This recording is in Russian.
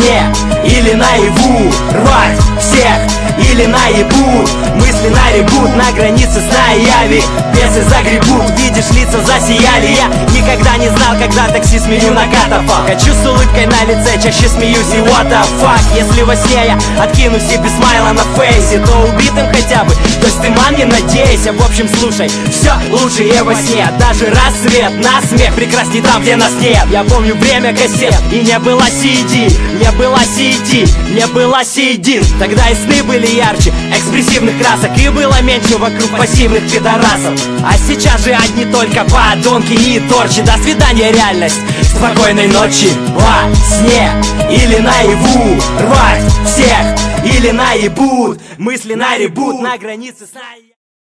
сне или наяву, рвать всех или наебут. Мысли на ребут, на границе сна и яви. Бесы загребут, видишь, лица засияли. Я никогда не знал, когда такси сменю на катафалк. Хочу с улыбкой на лице, чаще смеюсь и what the fuck. Если во сне я откину себе смайла на фейсе, то убитым хотя бы, то есть ты, ман, не надейся. В общем, слушай, все лучшее во сне. Даже рассвет на смех прекрасней там, где нас нет. Я помню время кассет, и не было CD, не было CD, не было CD. Тогда и сны были ярче экспрессивных красок, и было меньше вокруг пассивных пидорасов. А сейчас же одни только подонки и торчи. До свидания, реальность, спокойной ночи. Во сне или наяву, рвать всех или наебут. Мысли на ребут, на границе сна.